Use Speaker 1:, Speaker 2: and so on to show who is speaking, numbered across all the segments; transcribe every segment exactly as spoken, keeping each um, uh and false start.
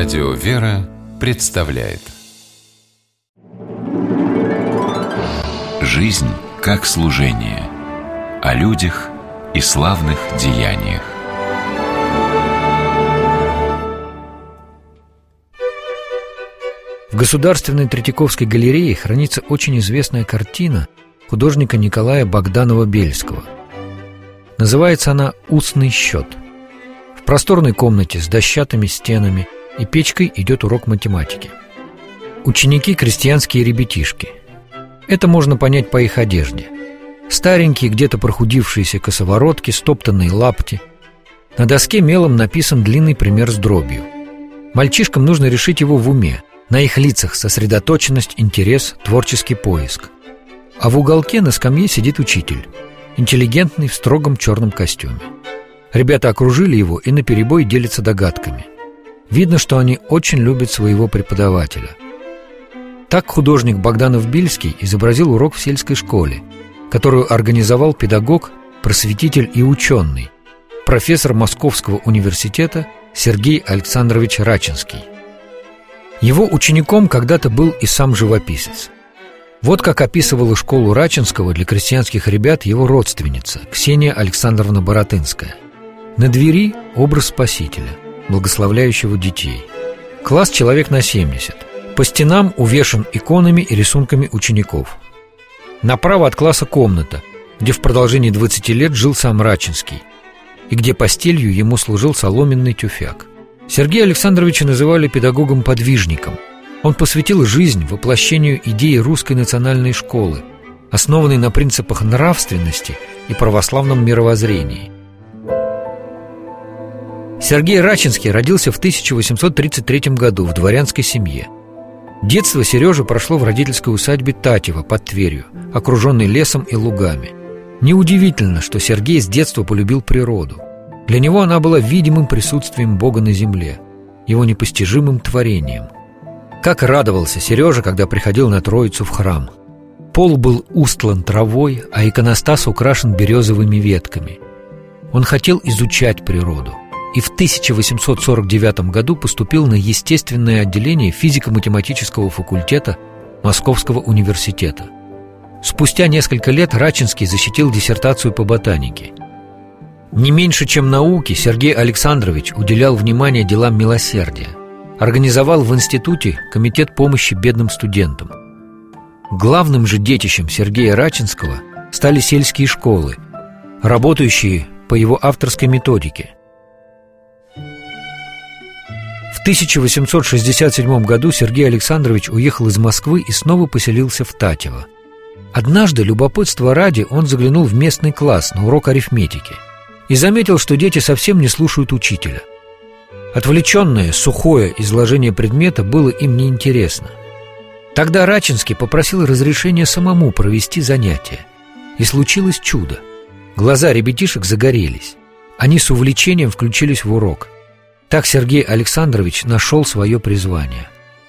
Speaker 1: Радио «Вера» представляет «Жизнь как служение». О людях и славных деяниях.
Speaker 2: В Государственной Третьяковской галерее хранится очень известная картина художника Николая Богданова-Бельского. Называется она «Устный счет». В просторной комнате с дощатыми стенами и печкой идет урок математики. Ученики – крестьянские ребятишки. Это можно понять по их одежде. Старенькие, где-то прохудившиеся косоворотки, стоптанные лапти. На доске мелом написан длинный пример с дробью. Мальчишкам нужно решить его в уме. На их лицах сосредоточенность, интерес, творческий поиск. А в уголке на скамье сидит учитель, интеллигентный в строгом черном костюме. Ребята окружили его и наперебой делятся догадками. Видно, что они очень любят своего преподавателя. Так художник Богданов-Бельский изобразил урок в сельской школе, которую организовал педагог, просветитель и ученый, профессор Московского университета Сергей Александрович Рачинский. Его учеником когда-то был и сам живописец. Вот как описывала школу Рачинского для крестьянских ребят его родственница Ксения Александровна Боротынская. На двери образ Спасителя, благословляющего детей. Класс человек на семьдесят. По стенам увешан иконами и рисунками учеников. Направо от класса комната, где в продолжении двадцати лет жил сам Рачинский, и где постелью ему служил соломенный тюфяк. Сергея Александровича называли педагогом-подвижником. Он посвятил жизнь воплощению идеи русской национальной школы, основанной на принципах нравственности и православном мировоззрении. Сергей Рачинский родился в тысяча восемьсот тридцать третьем году в дворянской семье. Детство Сережи прошло в родительской усадьбе Татьево под Тверью, окруженной лесом и лугами. Неудивительно, что Сергей с детства полюбил природу. Для него она была видимым присутствием Бога на земле, его непостижимым творением. Как радовался Сережа, когда приходил на Троицу в храм. Пол был устлан травой, а иконостас украшен березовыми ветками. Он хотел изучать природу и в тысяча восемьсот сорок девятом году поступил на естественное отделение физико-математического факультета Московского университета. Спустя несколько лет Рачинский защитил диссертацию по ботанике. Не меньше, чем науке, Сергей Александрович уделял внимание делам милосердия. Организовал в институте комитет помощи бедным студентам. Главным же детищем Сергея Рачинского стали сельские школы, работающие по его авторской методике. В тысяча восемьсот шестьдесят седьмом году Сергей Александрович уехал из Москвы и снова поселился в Татьево. Однажды, любопытства ради, он заглянул в местный класс на урок арифметики и заметил, что дети совсем не слушают учителя. Отвлеченное, сухое изложение предмета было им неинтересно. Тогда Рачинский попросил разрешения самому провести занятие. И случилось чудо. Глаза ребятишек загорелись. Они с увлечением включились в урок. Так Сергей Александрович нашел свое призвание.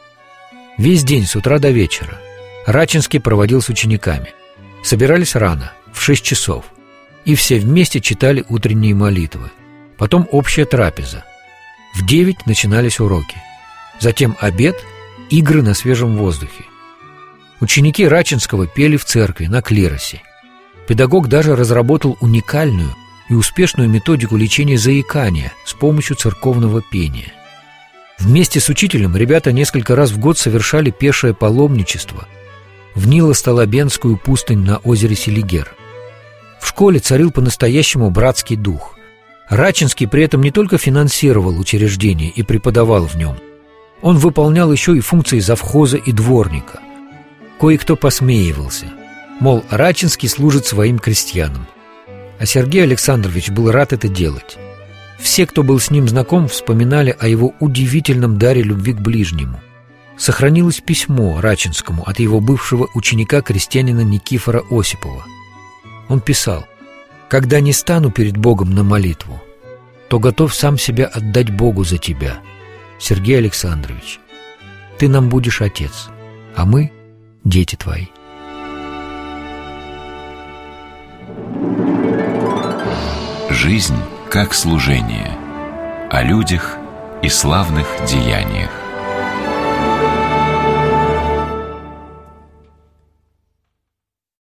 Speaker 2: Весь день с утра до вечера Рачинский проводил с учениками. Собирались рано, в шесть часов, и все вместе читали утренние молитвы. Потом общая трапеза. В девять начинались уроки. Затем обед, игры на свежем воздухе. Ученики Рачинского пели в церкви, на клиросе. Педагог даже разработал уникальную и успешную методику лечения заикания с помощью церковного пения. Вместе с учителем ребята несколько раз в год совершали пешее паломничество в Нило-Столобенскую пустынь на озере Селигер. В школе царил по-настоящему братский дух. Рачинский при этом не только финансировал учреждение и преподавал в нем, он выполнял еще и функции завхоза и дворника. Кое-кто посмеивался, мол, Рачинский служит своим крестьянам. А Сергей Александрович был рад это делать. Все, кто был с ним знаком, вспоминали о его удивительном даре любви к ближнему. Сохранилось письмо Рачинскому от его бывшего ученика-крестьянина Никифора Осипова. Он писал: «Когда не стану перед Богом на молитву, то готов сам себя отдать Богу за тебя. Сергей Александрович, ты нам будешь отец, а мы – дети твои».
Speaker 1: Жизнь как служение. О людях и славных деяниях.